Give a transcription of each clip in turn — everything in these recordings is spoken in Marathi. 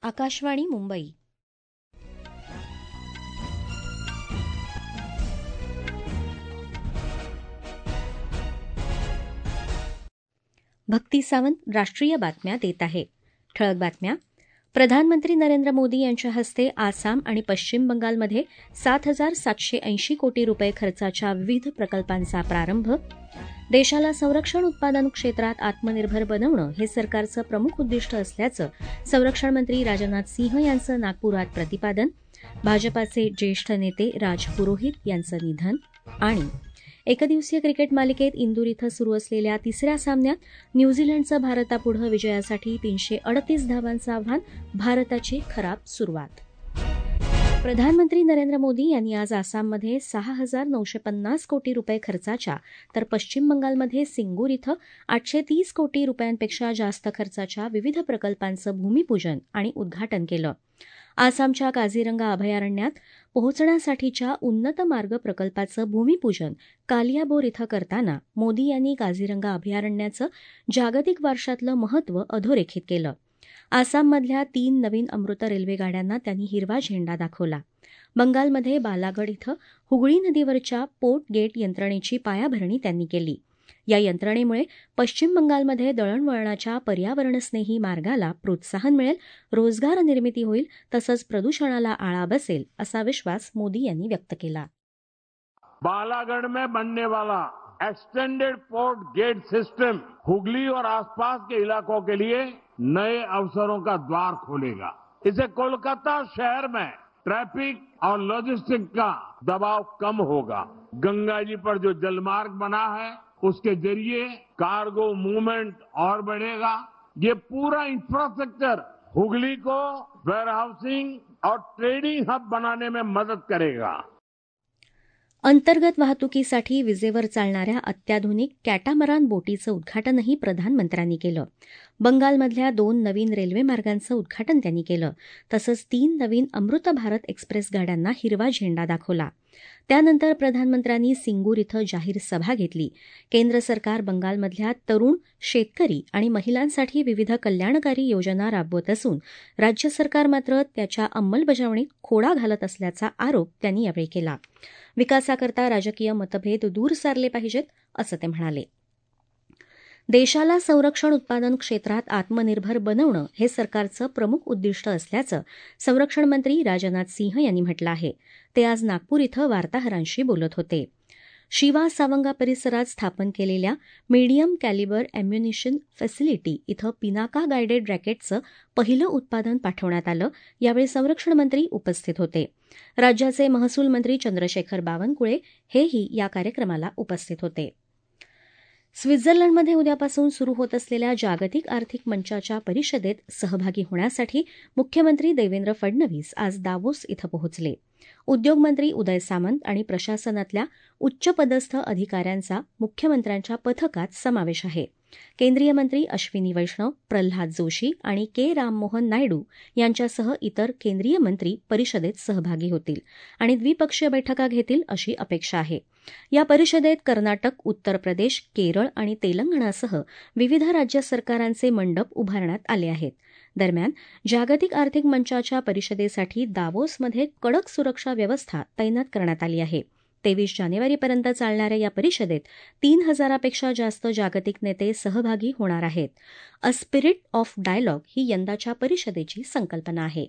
आकाशवाणी मुंबई. भक्ती सावंत राष्ट्रीय बातम्या देत आहे. ठळक बातम्या. प्रधानमंत्री नरेंद्र मोदी यांच्या हस्ते आसाम आणि पश्चिम बंगालमध्ये 7,780 कोटी रुपये खर्चाच्या विविध प्रकल्पांचा प्रारंभ. देशाला संरक्षण उत्पादन क्षेत्रात आत्मनिर्भर बनवणं हे सरकारचं प्रमुख उद्दिष्ट असल्याचं संरक्षण मंत्री राजनाथ सिंह यांचं नागपुरात प्रतिपादन. भाजपाचे ज्येष्ठ नेते राज पुरोहित यांचं निधन. आणि एकदिवसीय क्रिकेट मालिकेत इंदूर इथं सुरू असलेल्या तिसऱ्या सामन्यात न्यूझीलंडचं भारतापुढं विजयासाठी 338 धावांचं आव्हान, भारताची खराब सुरुवात. प्रधानमंत्री नरेंद्र मोदी यांनी आज आसाममध्ये 6,950 कोटी रुपये खर्चाच्या तर पश्चिम बंगालमध्ये सिंगूर इथं 830 कोटी रुपयांपेक्षा जास्त खर्चाच्या विविध प्रकल्पांचं भूमिपूजन आणि उद्घाटन केलं. आसामच्या काझीरंगा अभयारण्यात पोहोचण्यासाठीच्या उन्नत मार्ग प्रकल्पाचं भूमिपूजन कालियाबोर इथं करताना मोदी यांनी काझीरंगा अभयारण्याचं जागतिक वारशातलं महत्त्व अधोरेखित केलं. आसाममधल्या 3 नवीन अमृत रेल्वेगाड्यांना त्यांनी हिरवा झेंडा दाखवला. बंगालमध्ये बालागड इथं हुगळी नदीवरच्या पोर्ट गेट यंत्रणेची पायाभरणी त्यांनी केली. या यंत्रणेमुळे पश्चिम बंगालमध्ये दळणवळणाच्या पर्यावरणस्नेही मार्गाला प्रोत्साहन मिळेल, रोजगार निर्मिती होईल, तसंच प्रदूषणाला आळा बसेल, असा विश्वास मोदी यांनी व्यक्त केला. बालागढ़ में बनने वाला extended port gate system Hooghly और आसपास के इलाकों के लिए नए अवसरों का द्वार खोलेगा. इससे कोलकाता शहर में ट्रैफिक और लॉजिस्टिक का दबाव कम होगा. गंगा जी पर जो जलमार्ग बना है उसके जरिए कार्गो मूवमेंट और बढ़ेगा. ये पूरा इंफ्रास्ट्रक्चर हुगली को वेयरहाउसिंग और ट्रेडिंग हब बनाने में मदद करेगा. अंतर्गत वाहतुकीसाठी विजेवर चालणाऱ्या अत्याधुनिक कॅटामरान बोटीचं उद्घाटनही प्रधानमंत्र्यांनी केलं. बंगालमधल्या 2 नवीन रेल्वे मार्गांचं उद्घाटन त्यांनी केलं. तसंच 3 नवीन अमृत भारत एक्सप्रेस गाड्यांना हिरवा झेंडा दाखवला. त्यानंतर प्रधानमंत्र्यांनी सिंगूर इथं जाहीर सभा घेतली. केंद्र सरकार बंगालमधल्या तरुण, शेतकरी आणि महिलांसाठी विविध कल्याणकारी योजना राबवत असून राज्य सरकार मात्र त्याच्या अंमलबजावणीत खोडा घालत असल्याचा आरोप त्यांनी यावेळी केला. विकासाकरता राजकीय मतभेद दूर सारले पाहिजेत, असं ते म्हणाले. देशाला संरक्षण उत्पादन क्षेत्रात आत्मनिर्भर बनवणं हे सरकारचं प्रमुख उद्दिष्ट असल्याचं संरक्षण मंत्री राजनाथ सिंह यांनी म्हटलं आहे. ते आज नागपूर इथं वार्ताहरांशी बोलत होते. शिवा सावंगा परिसरात स्थापन केलेल्या मीडियम कॅलिबर अम्युनिशन फॅसिलिटी इथं पिनाका गायडेड रॅकेटचं पहिलं उत्पादन पाठवण्यात आलं. यावेळी संरक्षण मंत्री उपस्थित होते. राज्याचे महसूल मंत्री चंद्रशेखर बावनकुळे हेही या कार्यक्रमाला उपस्थित होते. स्वित्झर्लंडमध्ये उद्यापासून सुरू होत असलेल्या जागतिक आर्थिक मंचाच्या परिषदेत सहभागी होण्यासाठी मुख्यमंत्री देवेंद्र फडणवीस आज दावोस इथं पोहोचले. उद्योगमंत्री उदय सामंत आणि प्रशासनातल्या उच्चपदस्थ अधिकाऱ्यांचा मुख्यमंत्र्यांच्या पथकात समावेश आहे. केंद्रीय मंत्री अश्विनी वैष्णव, प्रल्हाद जोशी आणि के राममोहन नायडू यांच्यासह इतर केंद्रीय मंत्री परिषदेत सहभागी होतील आणि द्विपक्षीय बैठका घेतील अशी अपेक्षा आहे. या परिषदेत कर्नाटक, उत्तर प्रदेश, केरळ आणि तेलंगणासह विविध राज्य सरकारांचे मंडप उभारण्यात आले आहेत. दरम्यान जागतिक आर्थिक मंचाच्या परिषदेसाठी दावोसमध्ये कडक सुरक्षा व्यवस्था तैनात करण्यात आली आहे. 23 जानेवारीपर्यंत चालणाऱ्या या परिषदेत 3,000पेक्षा जास्त जागतिक नेते सहभागी होणार आहेत. अ स्पिरिट ऑफ डायलॉग ही यंदाच्या परिषदेची संकल्पना आहे.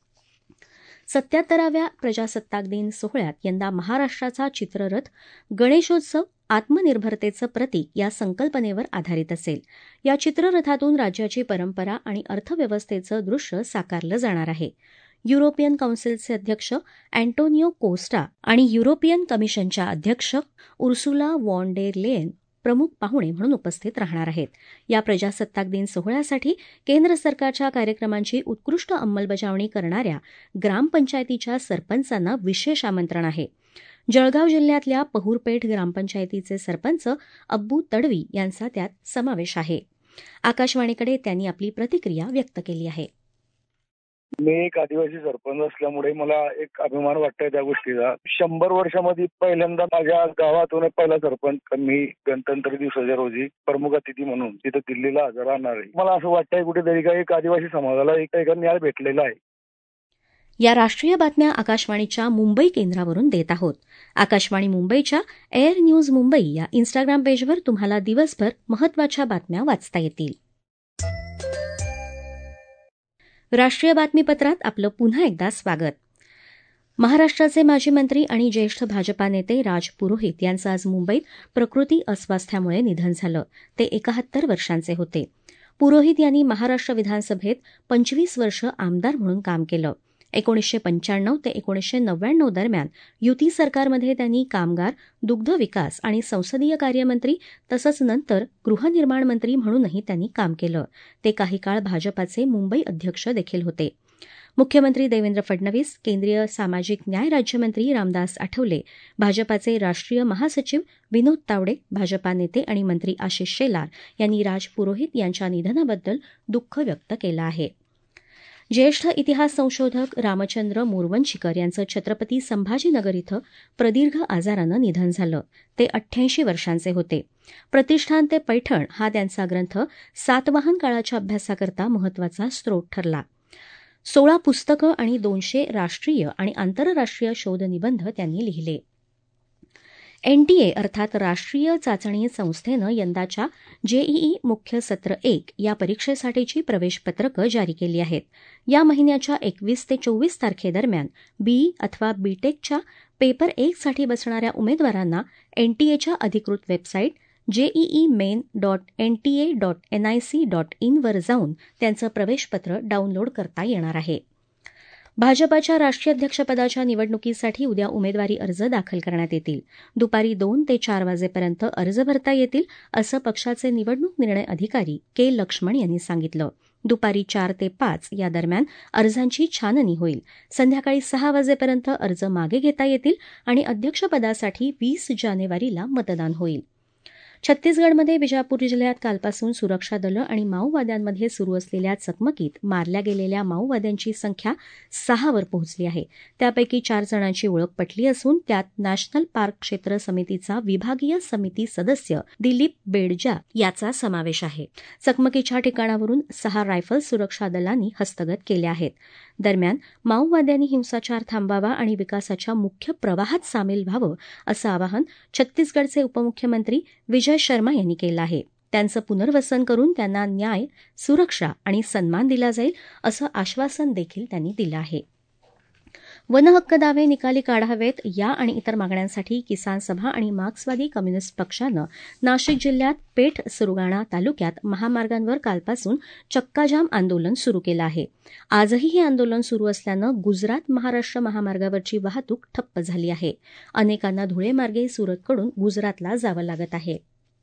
77व्या प्रजासत्ताक दिन सोहळ्यात यंदा महाराष्ट्राचा चित्ररथ गणेशोत्सव आत्मनिर्भरतेचं प्रतीक या संकल्पनेवर आधारित असेल. या चित्ररथातून राज्याची परंपरा आणि अर्थव्यवस्थेचं दृश्य साकारलं जाणार आहे. युरोपियन काउन्सिलचे अध्यक्ष अँटोनियो कोस्टा आणि युरोपियन कमिशनच्या अध्यक्ष उर्सुला वॉन डेर लेयन प्रमुख पाहुणे म्हणून उपस्थित राहणार आहेत. या प्रजासत्ताक दिन सोहळ्यासाठी केंद्र सरकारच्या कार्यक्रमांची उत्कृष्ट अंमलबजावणी करणाऱ्या ग्रामपंचायतीच्या सरपंचांना विशेष आमंत्रण आहे. जळगाव जिल्ह्यातल्या पहुरपेठ ग्रामपंचायतीचे सरपंच अब्बू तडवी यांचा त्यात समावेश आहे. आकाशवाणीकडे त्यांनी आपली प्रतिक्रिया व्यक्त केली आहे. मी एक आदिवासी सरपंच असल्यामुळे मला एक अभिमान वाटतोय त्या गोष्टीचा. 100 वर्षामध्ये पहिल्यांदा माझ्या गावातून पहिला सरपंच मी गणतंत्र दिवसाच्या रोजी प्रमुख अतिथी म्हणून तिथे दिल्लीला हजर राहणार आहे. मला असं वाटतंय कुठेतरी का एक आदिवासी समाजाला एक न्याय भेटलेला आहे. या राष्ट्रीय बातम्या आकाशवाणीच्या मुंबई केंद्रावरून देत आहोत. आकाशवाणी मुंबईच्या एअर न्यूज मुंबई या इन्स्टाग्राम पेजवर तुम्हाला दिवसभर महत्त्वाच्या बातम्या वाचता येतील. राष्ट्रीय बातमीपत्रात आपलं पुन्हा एकदा स्वागत. महाराष्ट्राचे माजी मंत्री आणि ज्येष्ठ भाजपा नेते राज पुरोहित यांचं आज मुंबईत प्रकृती अस्वास्थ्यामुळे निधन झालं. ते 71 वर्षांचे होते. पुरोहित यांनी महाराष्ट्र विधानसभेत 25 वर्ष आमदार म्हणून काम केलं. 1995 ते 1999 दरम्यान युती सरकारमध्ये त्यांनी कामगार, दुग्ध विकास आणि संसदीय कार्यमंत्री तसंच नंतर गृहनिर्माण मंत्री म्हणूनही त्यांनी काम केलं. ते काही काळ भाजपाचे मुंबई अध्यक्ष देखील होते. मुख्यमंत्री देवेंद्र फडणवीस, केंद्रीय सामाजिक न्याय राज्यमंत्री रामदास आठवले, भाजपाचे राष्ट्रीय महासचिव विनोद तावडे, भाजपा नेते आणि मंत्री आशिष शेलार यांनी राज पुरोहित यांच्या निधनाबद्दल दुःख व्यक्त केलं आहे. ज्येष्ठ इतिहास संशोधक रामचंद्र मोरवंचीकर यांचं छत्रपती संभाजीनगर इथं प्रदीर्घ आजारानं निधन झालं. ते 88 वर्षांचे होते. प्रतिष्ठान ते पैठण हा त्यांचा ग्रंथ सातवाहन काळाच्या अभ्यासाकरता महत्त्वाचा स्रोत ठरला. 16 पुस्तकं आणि 200 राष्ट्रीय आणि आंतरराष्ट्रीय शोधनिबंध त्यांनी लिहिले. एनटीए अर्थात राष्ट्रीय चाचणी संस्थेनं यंदाच्या जेईई मुख्य सत्र 1 या परीक्षेसाठीची प्रवेशपत्रकं जारी केली आहेत. या महिन्याच्या 21 ते 24 तारखेदरम्यान बीई अथवा बीटेकच्या पेपर 1 साठी बसणाऱ्या उमेदवारांना एनटीएच्या अधिकृत वेबसाईट jeimain.nta.nic.in वर जाऊन त्यांचं प्रवेशपत्र डाऊनलोड करता येणार आहे. भाजपाच्या राष्ट्रीय अध्यक्षपदाच्या निवडणुकीसाठी उद्या उमेदवारी अर्ज दाखल करण्यात येतील. दुपारी 2 ते 4 वाजेपर्यंत अर्ज भरता येतील असं पक्षाचे निवडणूक निर्णय अधिकारी के लक्ष्मण यांनी सांगितलं. दुपारी 4 ते 5 या दरम्यान अर्जांची छाननी होईल. संध्याकाळी 6 वाजेपर्यंत अर्ज मागे घेता येतील आणि अध्यक्षपदासाठी 20 जानेवारीला मतदान होईल. छत्तीसगडमध्ये बिजापूर जिल्ह्यात कालपासून सुरक्षा दलं आणि माओवाद्यांमध्ये सुरू असलेल्या चकमकीत मारल्या गेलेल्या माओवाद्यांची संख्या 6 वर पोहोचली आहे. त्यापैकी 4 जणांची ओळख पटली असून त्यात नॅशनल पार्क क्षेत्र समितीचा विभागीय समिती सदस्य दिलीप बेडजा याचा समावेश आहे. चकमकीच्या ठिकाणावरून 6 रायफल सुरक्षा दलांनी हस्तगत केल्या आहेत. दरम्यान माओवाद्यांनी हिंसाचार थांबावा आणि विकासाच्या मुख्य प्रवाहात सामील व्हावं असं आवाहन छत्तीसगडचे उपमुख्यमंत्री विजय शर्मा यांनी केलं आहे. त्यांचं पुनर्वसन करून त्यांना न्याय, सुरक्षा आणि सन्मान दिला जाईल असं आश्वासन देखील त्यांनी दिलं आहे. वनहक्क दावे निकाली काढावेत या आणि इतर मागण्यांसाठी किसान सभा आणि मार्क्सवादी कम्युनिस्ट पक्षानं नाशिक जिल्ह्यात पेठ सुरगाणा तालुक्यात महामार्गांवर कालपासून चक्काजाम आंदोलन सुरू केलं आहे. आजही हे आंदोलन सुरू असल्यानं गुजरात महाराष्ट्र महामार्गावरची वाहतूक ठप्प झाली आहे. अनेकांना धुळेमार्गे सुरतकडून गुजरातला जावं लागत आहे.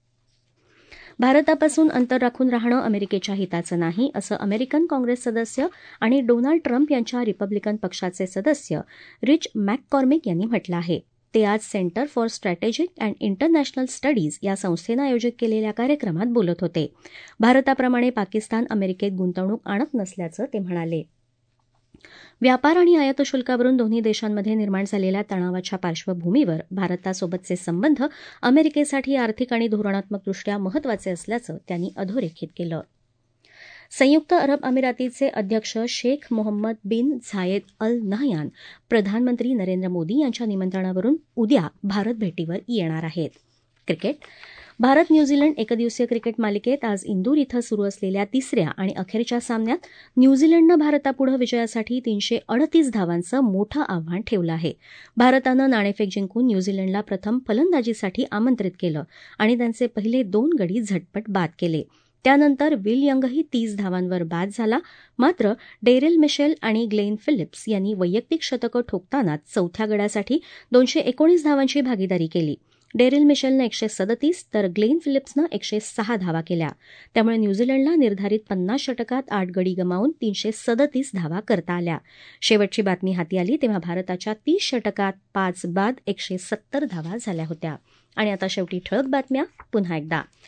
भारतापासून अंतर राखून राहणं अमेरिकेच्या हिताचं नाही असं अमेरिकन काँग्रेस सदस्य आणि डोनाल्ड ट्रम्प यांच्या रिपब्लिकन पक्षाचे सदस्य रिच मॅककॉर्मिक यांनी म्हटलं आहे. ते आज centre for strategic and international studies या संस्थेनं आयोजित केलेल्या कार्यक्रमात बोलत होते. भारताप्रमाणे पाकिस्तान अमेरिकेत गुंतवणूक आणत नसल्याचं ते म्हणाले. व्यापार आणि आयात शुल्कावरून दोन्ही देशांमध्ये निर्माण झालेल्या तणावाच्या पार्श्वभूमीवर भारतासोबतचे संबंध अमेरिकेसाठी आर्थिक आणि धोरणात्मकदृष्ट्या महत्त्वाचे असल्याचं त्यांनी अधोरेखित केलं. संयुक्त अरब अमिरातीचे अध्यक्ष Sheikh Mohammed bin Zayed Al Nahyan प्रधानमंत्री नरेंद्र मोदी यांच्या निमंत्रणावरून उद्या भारत भेटीवर येणार आहेत. क्रिकेट. भारत न्यूझीलंड एकदिवसीय क्रिकेट मालिकेत आज इंदूर इथं सुरू असलेल्या तिसऱ्या आणि अखेरच्या सामन्यात न्यूझीलंडनं भारतापुढे विजयासाठी 338 धावांचं मोठं आव्हान ठेवलं आहे. भारतानं नाणेफेक जिंकून न्यूझीलंडला प्रथम फलंदाजीसाठी आमंत्रित केलं आणि त्यांचे पहिले 2 गडी झटपट बाद केले. त्यानंतर विल यंगही 30 धावांवर बाद झाला. मात्र डेरेल मिशेल आणि ग्लेन फिलिप्स यांनी वैयक्तिक शतकं ठोकतानाच चौथ्या गडासाठी 219 धावांची भागीदारी केली. डेरेल मिशेलनं 137 तर ग्लेन फिलिप्सनं 106 धावा केल्या. त्यामुळे न्यूझीलंडला निर्धारित 50 षटकात 8 गडी गमावून 337 धावा करता आल्या. शेवटची बातमी हाती आली तेव्हा भारताच्या 30 षटकात 5 बाद 170 धावा झाल्या होत्या. आणि आता शेवटी ठळक बातम्या पुन्हा एकदा.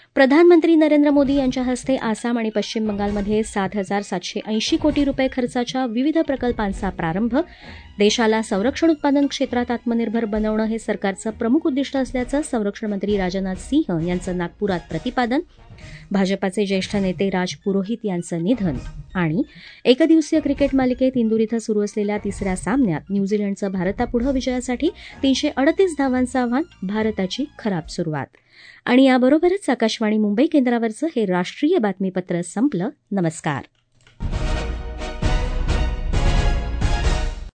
प्रधानमंत्री नरेंद्र मोदी यांच्या हस्ते आसाम आणि पश्चिम बंगालमध्ये 7,780 कोटी रुपये खर्चाच्या विविध प्रकल्पांचा प्रारंभ. देशाला संरक्षण उत्पादन क्षेत्रात आत्मनिर्भर बनवणं हे सरकारचं प्रमुख उद्दिष्ट असल्याचं संरक्षण मंत्री राजनाथ सिंह यांचं नागपुरात प्रतिपादन. भाजपाचे ज्येष्ठ नेते राज पुरोहित यांचं निधन. आणि एकदिवसीय क्रिकेट मालिकेत इंदूर इथं सुरू असलेल्या तिसऱ्या सामन्यात न्यूझीलंडचं भारतापुढं विजयासाठी 338 धावांचं आव्हान. भारताची खराब सुरुवात. आणि याबरोबरच आकाशवाणी मुंबई केंद्रावरचं हे राष्ट्रीय बातमीपत्र संपलं. नमस्कार.